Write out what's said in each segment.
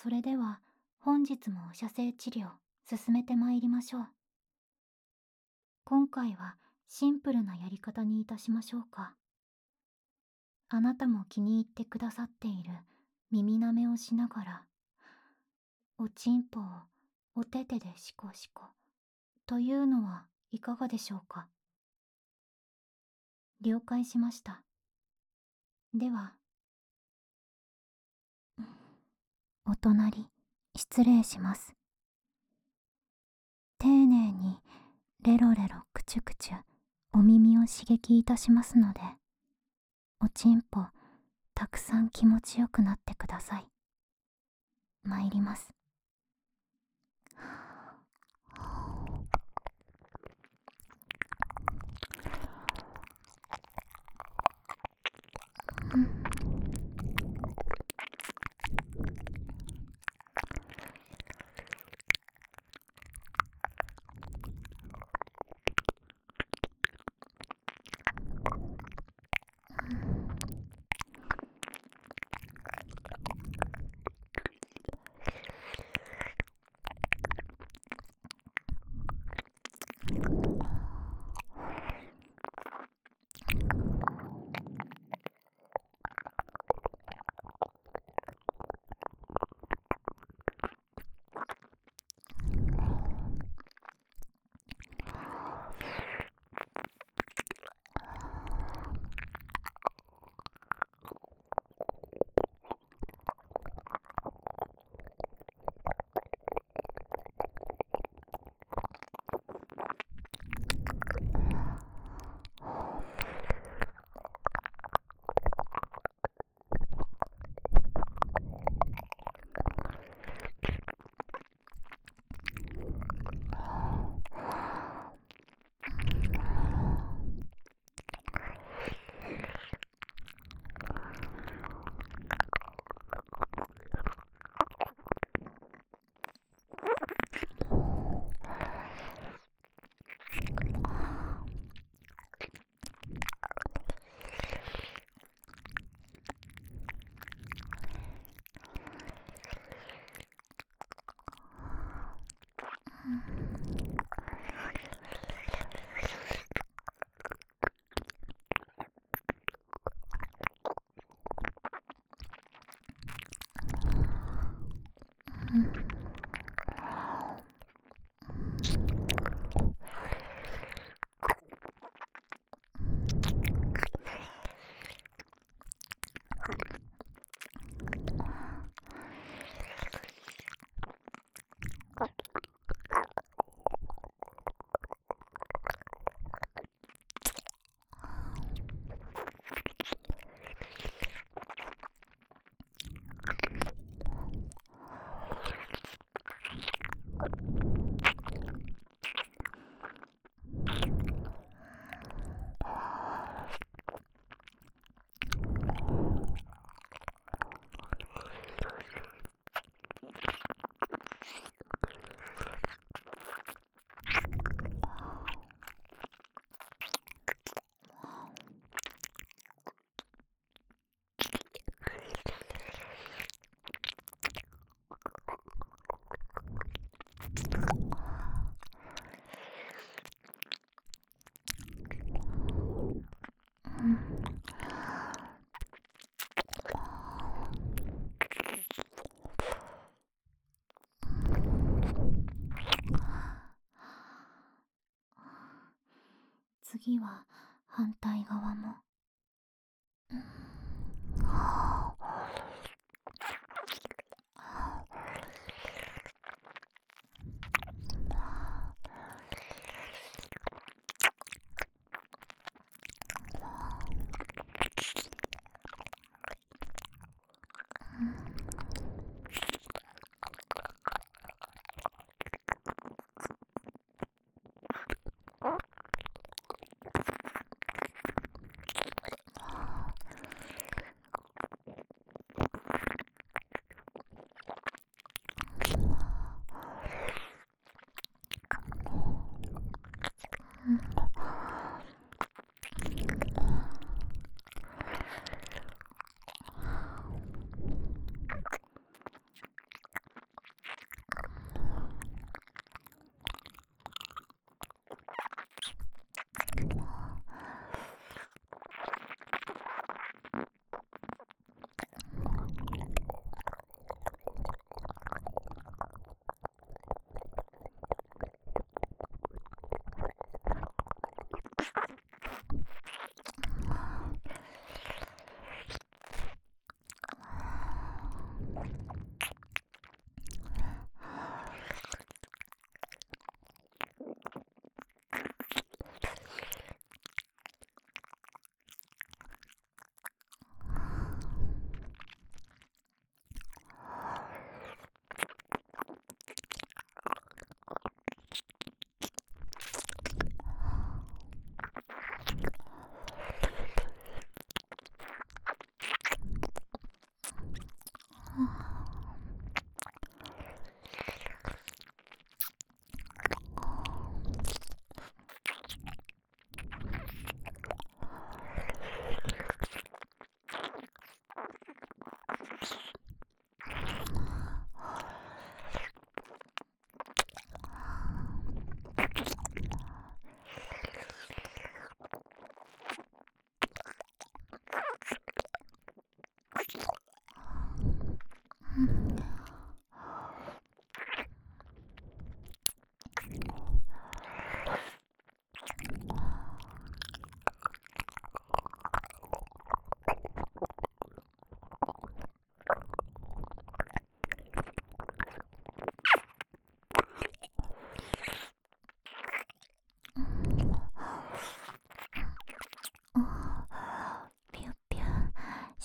それでは本日も射精治療進めてまいりましょう。今回はシンプルなやり方にいたしましょうか。あなたも気に入ってくださっている耳舐めをしながら、おちんぽをお手手でシコシコというのはいかがでしょうか。了解しました。では、お隣失礼します。丁寧にレロレロクチュクチュお耳を刺激いたしますので、おちんぽたくさん気持ちよくなってください。参ります。次は反対側も。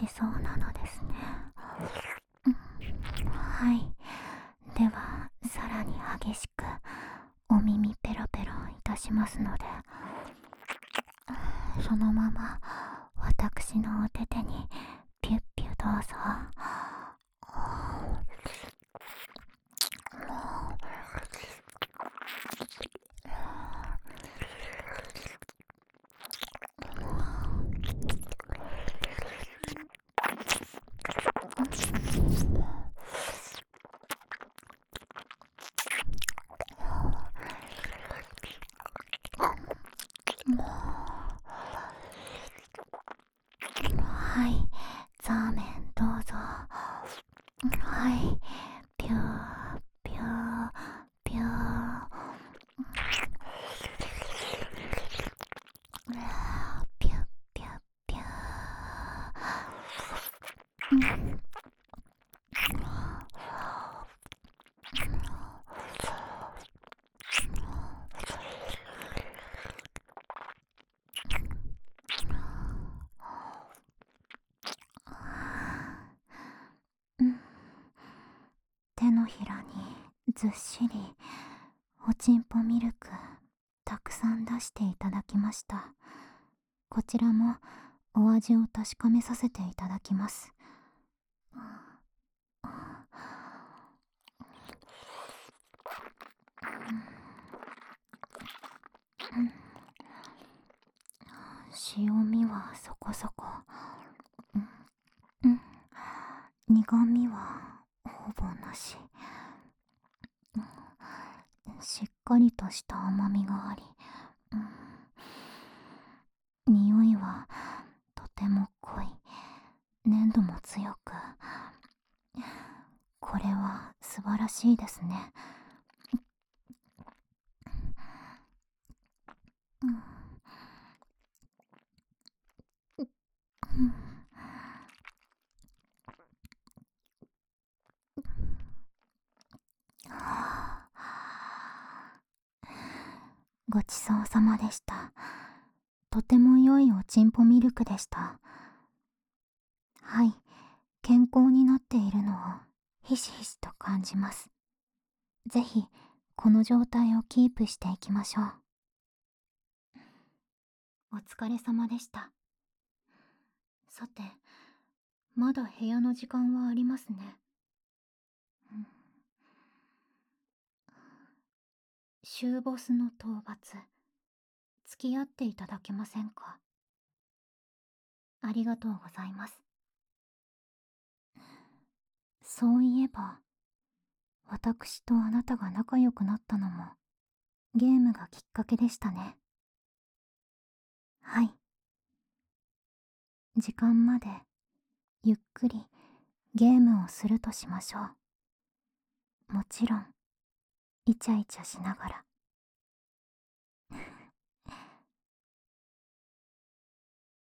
しそうなのですね。はい。ではさらに激しくお耳ペロペロいたしますので、そのまま私のお手手にピュッピュどうぞ。はい、ザーメンどうぞ。はい、ピューピューピュー、ピュッピュッピュー。手のひらにずっしりおちんぽミルクたくさん出していただきました。こちらもお味を確かめさせていただきます。塩味はそこそこ、苦味はほぼなし、しっかりとした甘みがあり、匂いはとても濃い、粘度も強く、これは素晴らしいですね。ごちそうさまでした。とても良いおちんぽミルクでした。はい、健康になっているのをひしひしと感じます。ぜひこの状態をキープしていきましょう。お疲れ様でした。さて、まだ部屋の時間はありますね。終ボスの討伐、付き合っていただけませんか？ありがとうございます。そういえば、私とあなたが仲良くなったのもゲームがきっかけでしたね。はい。時間までゆっくりゲームをするとしましょう。もちろんイチャイチャしながら。